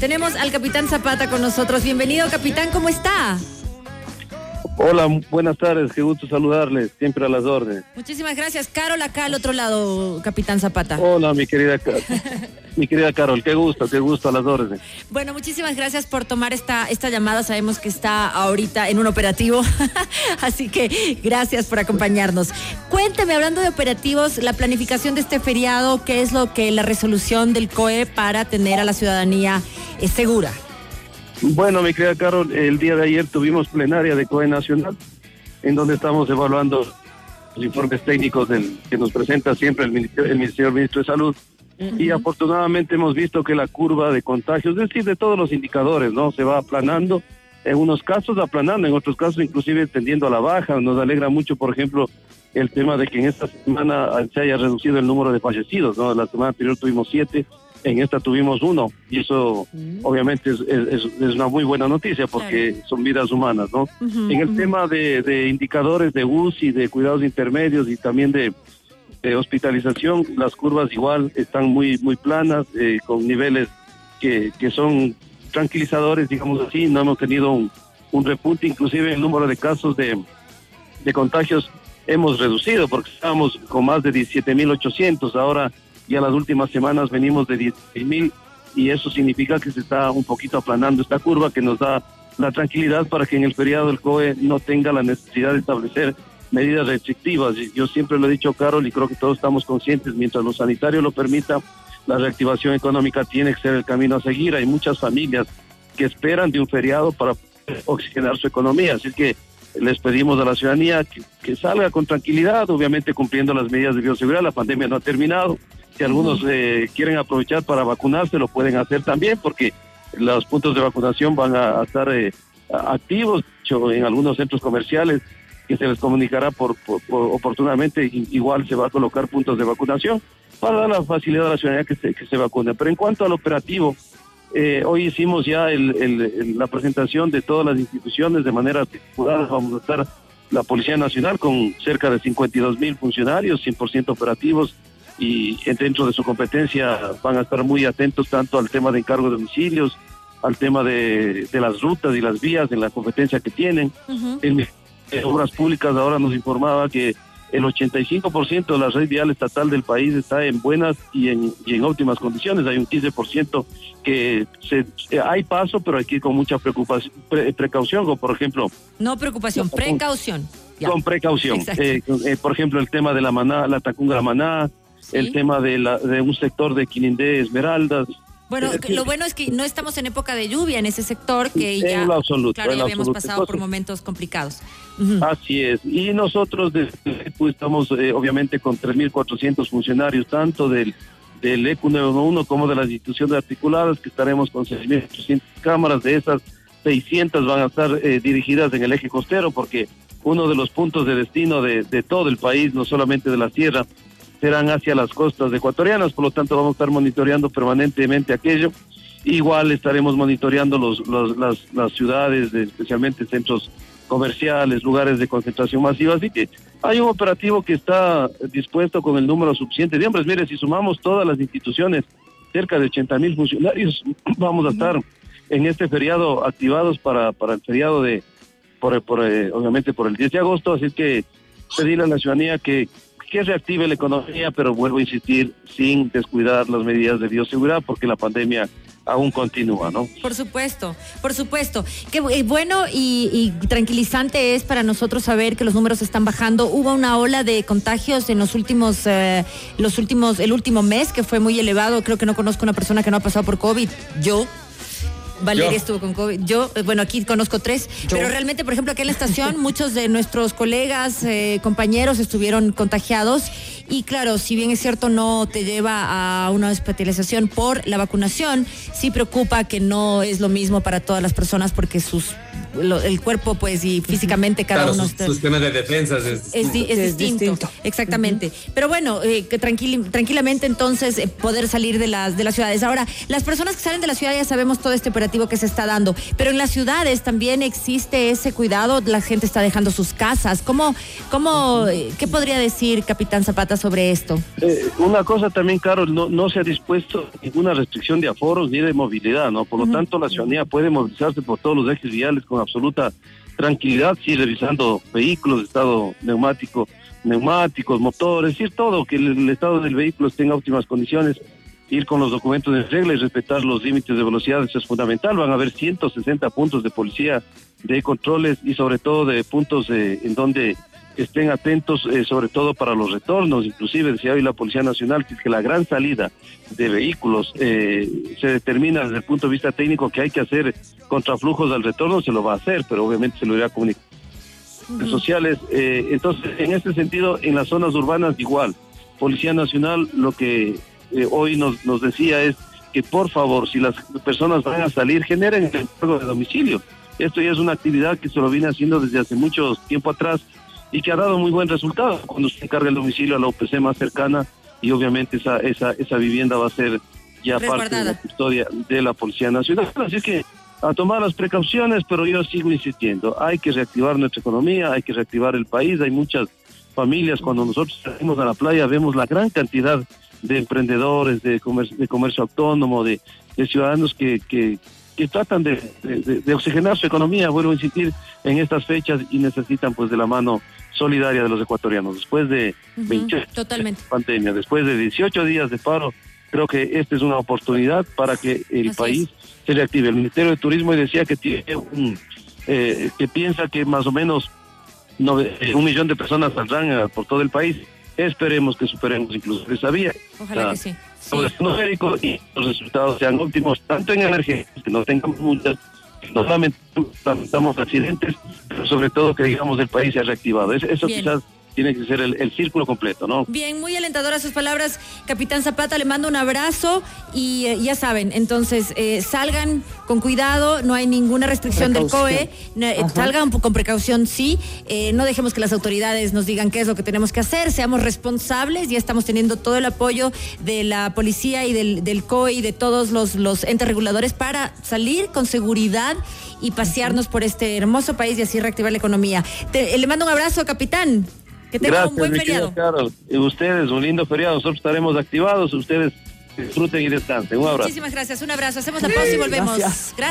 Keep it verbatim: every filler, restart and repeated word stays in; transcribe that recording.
Tenemos al capitán Zapata con nosotros. Bienvenido, capitán, ¿cómo está? Hola, buenas tardes, qué gusto saludarles, siempre a las órdenes. Muchísimas gracias. Carol, acá al otro lado, capitán Zapata. Hola, mi querida mi querida Carol, qué gusto, qué gusto, a las órdenes. Bueno, muchísimas gracias por tomar esta, esta llamada. Sabemos que está ahorita en un operativo, así que gracias por acompañarnos. Cuénteme, hablando de operativos, la planificación de este feriado, ¿qué es lo que la resolución del C O E para tener a la ciudadanía eh, segura? Bueno, mi querida Carol, el día de ayer tuvimos plenaria de C O E Nacional, en donde estamos evaluando los informes técnicos del, que nos presenta siempre el Ministerio, el Ministerio del Ministro de Salud. Uh-huh. Y afortunadamente hemos visto que la curva de contagios, es decir, de todos los indicadores, ¿no? Se va aplanando, en unos casos aplanando, en otros casos inclusive tendiendo a la baja. Nos alegra mucho, por ejemplo, el tema de que en esta semana se haya reducido el número de fallecidos, ¿no? La semana anterior tuvimos siete. En esta tuvimos uno, y eso mm. obviamente es, es, es una muy buena noticia porque claro, son vidas humanas, ¿no? Uh-huh, en el uh-huh. tema de, de indicadores de U C I, de cuidados intermedios y también de, de hospitalización, las curvas igual están muy muy planas, eh, con niveles que, que son tranquilizadores, digamos así. No hemos tenido un, un repunte, inclusive el número de casos de, de contagios hemos reducido, porque estábamos con más de diecisiete mil ochocientos, ahora ya las últimas semanas venimos de dieciséis mil, y eso significa que se está un poquito aplanando esta curva, que nos da la tranquilidad para que en el feriado del C O E no tenga la necesidad de establecer medidas restrictivas. Yo siempre lo he dicho, Carol, y creo que todos estamos conscientes, mientras lo sanitario lo permita, la reactivación económica tiene que ser el camino a seguir. Hay muchas familias que esperan de un feriado para oxigenar su economía, así que les pedimos a la ciudadanía que, que salga con tranquilidad, obviamente cumpliendo las medidas de bioseguridad. La pandemia no ha terminado. Si algunos eh, quieren aprovechar para vacunarse, lo pueden hacer también, porque los puntos de vacunación van a, a estar eh, activos. De hecho, en algunos centros comerciales, que se les comunicará por, por, por oportunamente, igual se va a colocar puntos de vacunación para dar la facilidad a la ciudadanía que se, que se vacune. Pero en cuanto al operativo, eh, hoy hicimos ya el, el, el, la presentación de todas las instituciones de manera articulada. Vamos a estar la Policía Nacional con cerca de cincuenta y dos mil funcionarios, cien por ciento operativos, y dentro de su competencia van a estar muy atentos tanto al tema de encargo de domicilios, al tema de, de las rutas y las vías en la competencia que tienen. Uh-huh. El en Obras Públicas ahora nos informaba que el ochenta y cinco por ciento de la red vial estatal del país está en buenas y en, y en óptimas condiciones. Hay un quince por ciento que se, hay paso, pero hay que ir con mucha preocupación, pre, precaución, como por ejemplo... No preocupación, precaución. Ya. Con precaución. Eh, eh, por ejemplo, el tema de la Maná, la Tacunga la Maná, ¿sí? El tema de, la, de un sector de Quinindé, Esmeraldas. Bueno, lo bueno es que no estamos en época de lluvia en ese sector, que en ya, lo absoluto, claro, en ya habíamos absoluto. pasado Entonces, por momentos complicados. Uh-huh. Así es. Y nosotros desde, pues, estamos eh, obviamente con tres mil cuatrocientos funcionarios, tanto del, del E Q nueve uno uno como de las instituciones articuladas, que estaremos con seis mil ochocientas cámaras. De esas, seiscientas van a estar eh, dirigidas en el eje costero, porque uno de los puntos de destino de, de todo el país, no solamente de la sierra, serán hacia las costas ecuatorianas. Por lo tanto, vamos a estar monitoreando permanentemente aquello. Igual estaremos monitoreando los, los, las, las ciudades, de, especialmente centros comerciales, lugares de concentración masiva. Así que hay un operativo que está dispuesto con el número suficiente de hombres. Mire, si sumamos todas las instituciones, cerca de ochenta mil funcionarios, vamos a estar en este feriado activados para, para el feriado de, por, por, eh, obviamente por el diez de agosto. Así que pedirle a la ciudadanía que que reactive la economía, pero vuelvo a insistir, sin descuidar las medidas de bioseguridad, porque la pandemia aún continúa, ¿no? Por supuesto, por supuesto. Qué bueno y, y tranquilizante es para nosotros saber que los números están bajando. Hubo una ola de contagios en los últimos, eh, los últimos, el último mes, que fue muy elevado. Creo que no conozco una persona que no ha pasado por COVID. Yo. Valeria yo. estuvo con COVID. Yo, bueno, aquí conozco tres, yo. pero realmente, por ejemplo, aquí en la estación, muchos de nuestros colegas, eh, compañeros estuvieron contagiados. Y claro, si bien es cierto, no te lleva a una hospitalización por la vacunación, sí preocupa que no es lo mismo para todas las personas, porque sus lo, el cuerpo, pues, y físicamente cada claro, uno... Su, su sistema de defensas es distinto. Es, di, es, es distinto, distinto. Exactamente. Uh-huh. Pero bueno, eh, que tranquil, tranquilamente entonces eh, poder salir de las, de las ciudades. Ahora, las personas que salen de la ciudad ya sabemos todo este operativo que se está dando, pero en las ciudades también existe ese cuidado, la gente está dejando sus casas. ¿Cómo, cómo, eh, qué podría decir Capitán Zapata sobre esto? Eh, una cosa también, Carol, no, no se ha dispuesto ninguna restricción de aforos ni de movilidad, ¿no? Por lo uh-huh. tanto, la ciudadanía puede movilizarse por todos los ejes viales con absoluta tranquilidad, sí, revisando vehículos, estado neumático, neumáticos, motores, decir todo, que el, el estado del vehículo esté en óptimas condiciones, ir con los documentos en regla y respetar los límites de velocidad, eso es fundamental. Van a haber ciento sesenta puntos de policía, de controles y sobre todo de puntos eh, en donde estén atentos, eh, sobre todo para los retornos. Inclusive decía hoy la Policía Nacional que, que la gran salida de vehículos eh, se determina desde el punto de vista técnico que hay que hacer contraflujos al retorno, se lo va a hacer, pero obviamente se lo irá a comunicar uh-huh. sociales. Eh, entonces, en este sentido, en las zonas urbanas igual. Policía Nacional lo que eh, hoy nos, nos decía es que por favor, si las personas van a salir, generen el encargo de domicilio. Esto ya es una actividad que se lo viene haciendo desde hace mucho tiempo atrás y que ha dado muy buen resultado cuando se encarga el domicilio a la O P C más cercana y obviamente esa esa esa vivienda va a ser ya parte de la custodia de la Policía Nacional. Así que a tomar las precauciones, pero yo sigo insistiendo, hay que reactivar nuestra economía, hay que reactivar el país. Hay muchas familias, cuando nosotros salimos a la playa vemos la gran cantidad de emprendedores, de comercio, de comercio autónomo, de, de ciudadanos que, que, que tratan de, de, de oxigenar su economía, vuelvo a insistir, en estas fechas y necesitan pues de la mano solidaria de los ecuatorianos. Después de uh-huh, veintiocho totalmente. Pandemia, después de dieciocho días de paro, creo que esta es una oportunidad para que el Así país es. se reactive. El Ministerio de Turismo decía que tiene un, eh, que piensa que más o menos no, eh, un millón de personas saldrán eh, por todo el país. Esperemos que superemos incluso esa vía. Ojalá que sí. sí. Numérico y los resultados sean óptimos, tanto en energía, que no tengamos muchas, no lamentamos accidentes, pero sobre todo que digamos el país se ha reactivado. Eso Bien. quizás tiene que ser el, el círculo completo, ¿no? Bien, muy alentadoras sus palabras, Capitán Zapata, le mando un abrazo y eh, ya saben, entonces eh, salgan con cuidado, no hay ninguna restricción precaución. del C O E, eh, salgan con precaución, sí, eh, no dejemos que las autoridades nos digan qué es lo que tenemos que hacer, seamos responsables, ya estamos teniendo todo el apoyo de la policía y del, del C O E y de todos los, los entes reguladores para salir con seguridad y pasearnos por este hermoso país y así reactivar la economía. Te, le mando un abrazo, capitán. Que tengan un buen feriado. Carol. Y ustedes, un lindo feriado. Nosotros estaremos activados. Ustedes disfruten y descansen. Un abrazo. Muchísimas gracias. Un abrazo. Hacemos la pausa y volvemos. Gracias. gracias.